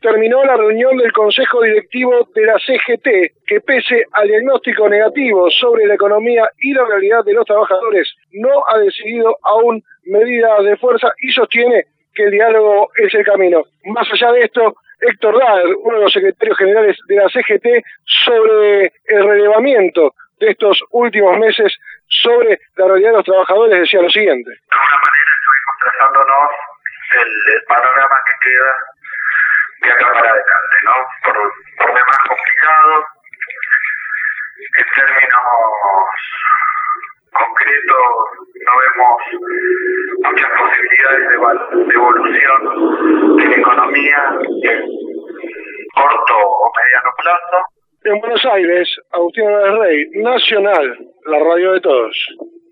terminó la reunión del Consejo Directivo de la CGT, que pese al diagnóstico negativo sobre la economía y la realidad de los trabajadores, no ha decidido aún medidas de fuerza y sostiene que el diálogo es el camino. Más allá de esto, Héctor Daer, uno de los secretarios generales de la CGT, sobre el relevamiento de estos últimos meses sobre la realidad de los trabajadores, decía lo siguiente. De alguna manera estuvimos trazándonos el panorama que queda de acá para adelante, ¿no? Por demás complicado, en términos concretos no vemos muchas posibilidades de evolución de la economía en corto o mediano plazo. En Buenos Aires, Agustín Álvarez Rey, Nacional, la radio de todos.